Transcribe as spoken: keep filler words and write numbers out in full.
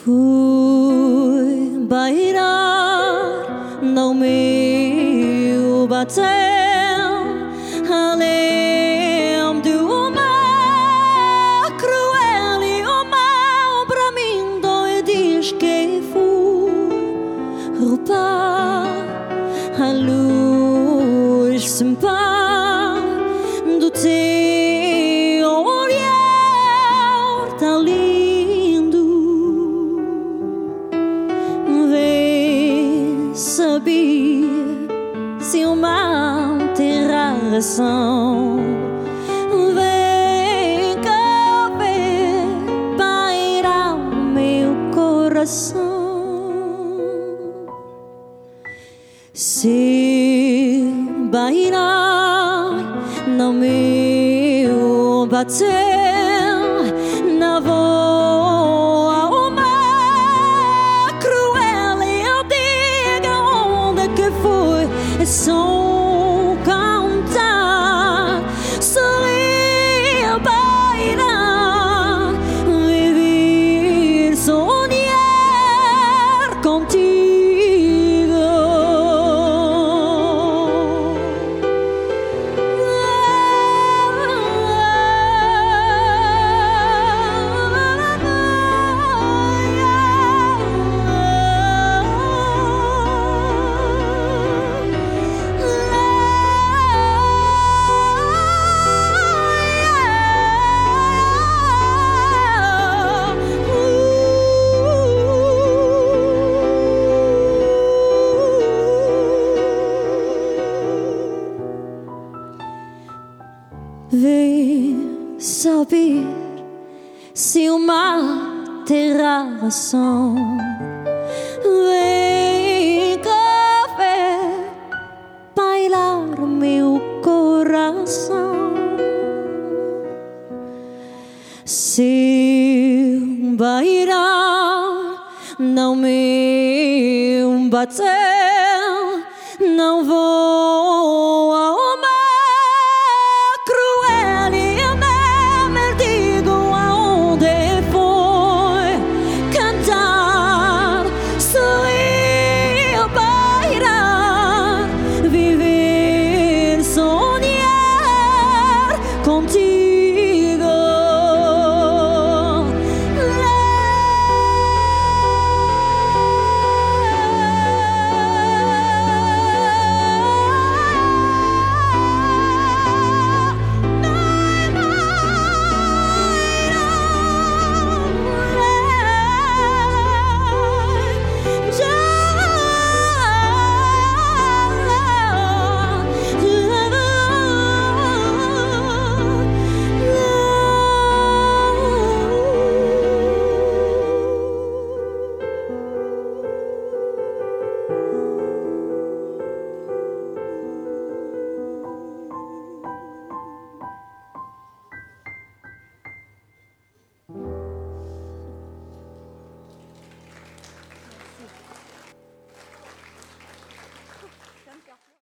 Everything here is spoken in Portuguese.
Fui bailar no meu batel, além do mar cruel e o mal para mim dói. Diz que fui roubar a luz sem par do teu olhar tão lindo. Sabia se o mal terá razão. Vem cá ver pairar o meu coração. Se bailar no meu batel, na voa o mar cruel, e eu diga onde que foi. É só cantar, sorrir, bailar, viver, sonhar contigo. Vem saber se o mar terá razão. Vem cá ver bailar o meu coração. Se bailar no meu batel, não vou ao mar cruel, e eu nem digo aonde foi. Cantar, sorrir, bailar, viver, sonhar contigo.